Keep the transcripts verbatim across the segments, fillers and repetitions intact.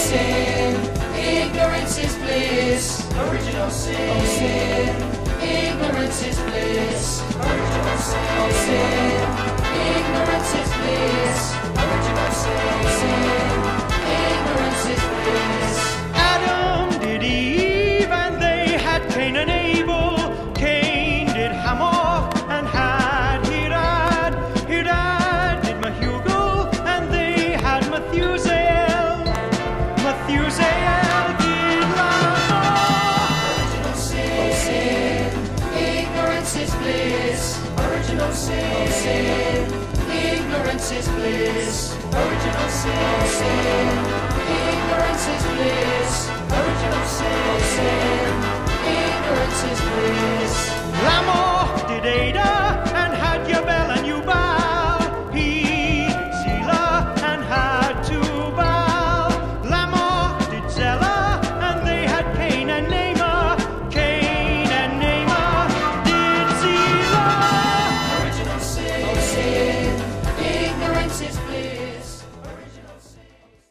sin, ignorance is bliss. Original sin, oh sin, ignorance is bliss. Original sin, oh sin, ignorance is bliss. Original sin, oh sin, ignorance is bliss. Adam did Eve, and they had Cain and Abel. Cain did Hamor, and had Hirad. Hirad did Mahugal, and they had Methusael. Methusael did Lamar. Original sin, oh sin, ignorance is bliss. Original sin, oh sin, ignorance is bliss. Original sin, oh sin, ignorance is bliss. Original sin, oh sin, ignorance is bliss. Lamor did Ada, and had Yabel and Yubal. He did Zillah, and had Tubal. Lamor did Zillah, and they had Cain and Namah. Cain and Namah did Zillah. Original sin, oh sin, ignorance is bliss. Original sin.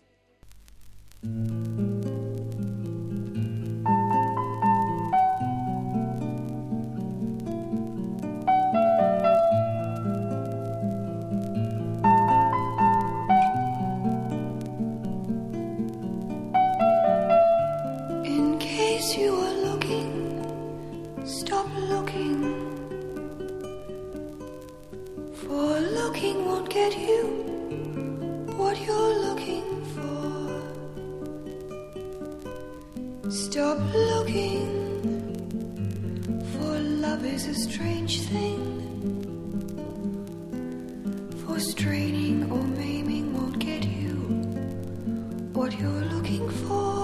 In case you are looking, stop looking. For looking won't get you what you're looking for. Stop looking, for love is a strange thing. For straining or maiming won't get you what you're looking for.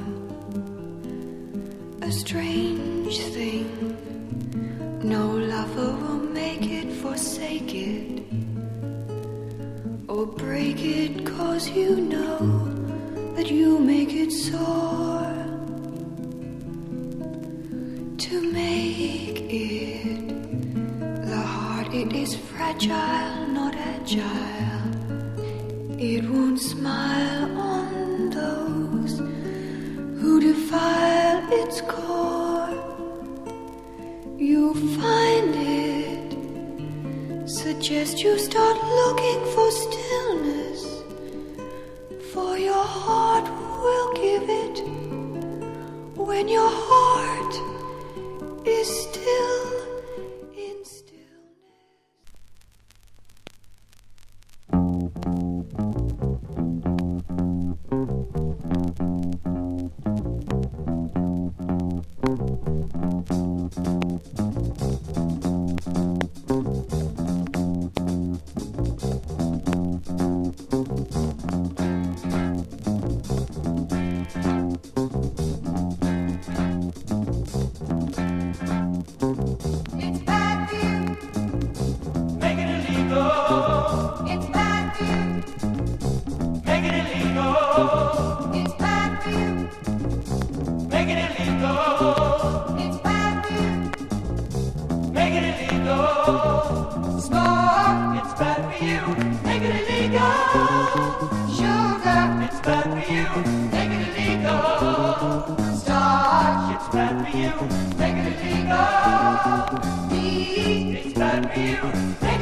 A strange thing. No lover will make it, forsake it, or break it, 'cause you know that you make it sore. To make it, the heart, it is fragile, not agile. It won't smile on those who defile its core. You find it, suggest you start looking for stillness, for your heart will give it when your heart is still in stillness. It's bad for you. Make it illegal. It's bad for you. Make it illegal. It's bad for you. Make it illegal. It's bad for you. Make it illegal. Smoke. It's bad for you. Make it illegal. Sugar. It's bad for you. Make it illegal. Starch. It's bad for you. Make it illegal. Meat. It's bad for you. Make